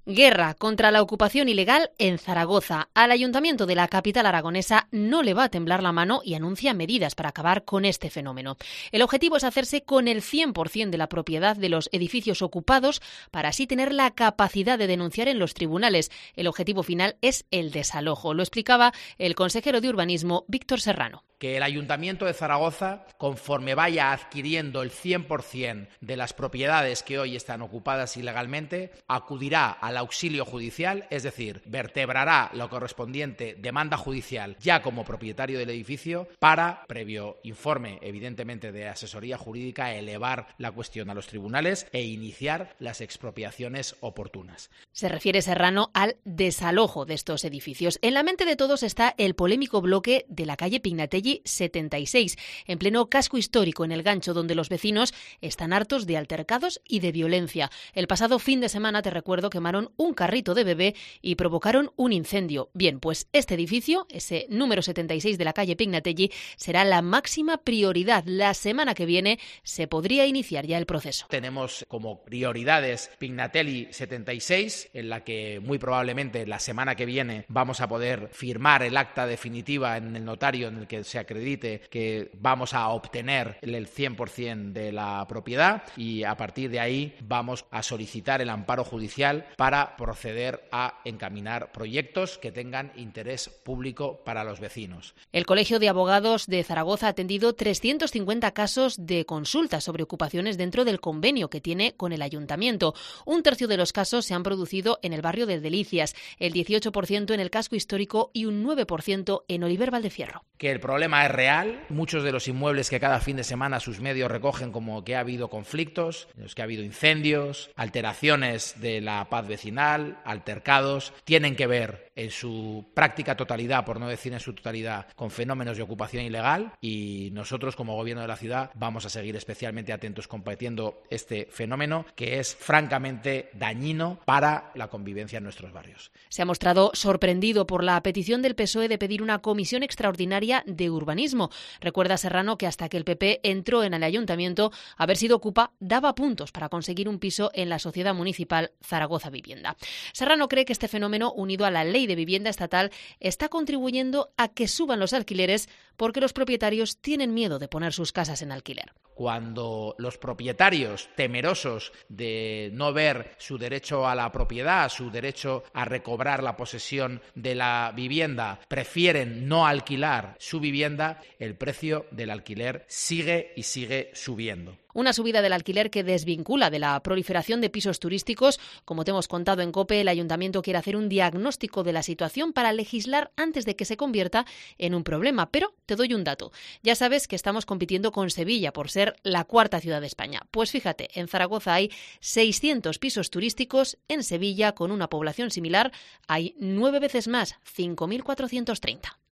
Guerra contra la ocupación ilegal en Zaragoza. Al ayuntamiento de la capital aragonesa no le va a temblar la mano y anuncia medidas para acabar con este fenómeno. El objetivo es hacerse con el 100% de la propiedad de los edificios ocupados para así tener la capacidad de denunciar en los tribunales. El objetivo final es el desalojo. Lo explicaba el consejero de Urbanismo, Víctor Serrano. Que el Ayuntamiento de Zaragoza, conforme vaya adquiriendo el 100% de las propiedades que hoy están ocupadas ilegalmente, acudirá al auxilio judicial, es decir, vertebrará la correspondiente demanda judicial ya como propietario del edificio para, previo informe evidentemente de asesoría jurídica, elevar la cuestión a los tribunales e iniciar las expropiaciones oportunas. Se refiere Serrano al desalojo de estos edificios. En la mente de todos está el polémico bloque de la calle Pignatelli 76, en pleno casco histórico en El Gancho, donde los vecinos están hartos de altercados y de violencia. El pasado fin de semana, te recuerdo, quemaron un carrito de bebé y provocaron un incendio. Bien, pues este edificio, ese número 76 de la calle Pignatelli, será la máxima prioridad. La semana que viene se podría iniciar ya el proceso. Tenemos como prioridades Pignatelli 76, en la que muy probablemente la semana que viene vamos a poder firmar el acta definitiva en el notario en el que se acredite que vamos a obtener el 100% de la propiedad, y a partir de ahí vamos a solicitar el amparo judicial para proceder a encaminar proyectos que tengan interés público para los vecinos. El Colegio de Abogados de Zaragoza ha atendido 350 casos de consultas sobre ocupaciones dentro del convenio que tiene con el ayuntamiento. Un tercio de los casos se han producido en el barrio de Delicias, el 18% en el casco histórico y un 9% en Oliver Valdefierro. Que el problema es real. Muchos de los inmuebles que cada fin de semana sus medios recogen como que ha habido conflictos, en los que ha habido incendios, alteraciones de la paz vecinal, altercados, tienen que ver en su práctica totalidad, por no decir en su totalidad, con fenómenos de ocupación ilegal, y nosotros como gobierno de la ciudad vamos a seguir especialmente atentos combatiendo este fenómeno que es francamente dañino para la convivencia en nuestros barrios. Se ha mostrado sorprendido por la petición del PSOE de pedir una comisión extraordinaria de urbanismo. Recuerda Serrano que hasta que el PP entró en el ayuntamiento, haber sido Ocupa daba puntos para conseguir un piso en la sociedad municipal Zaragoza Vivienda. Serrano cree que este fenómeno, unido a la ley de vivienda estatal, está contribuyendo a que suban los alquileres porque los propietarios tienen miedo de poner sus casas en alquiler. Cuando los propietarios, temerosos de no ver su derecho a la propiedad, su derecho a recobrar la posesión de la vivienda, prefieren no alquilar su vivienda, el precio del alquiler sigue y sigue subiendo. Una subida del alquiler que desvincula de la proliferación de pisos turísticos. Como te hemos contado en COPE, el ayuntamiento quiere hacer un diagnóstico de la situación para legislar antes de que se convierta en un problema. Pero te doy un dato. Ya sabes que estamos compitiendo con Sevilla por ser la cuarta ciudad de España. Pues fíjate, en Zaragoza hay 600 pisos turísticos, en Sevilla, con una población similar, hay 9 veces más, 5.430.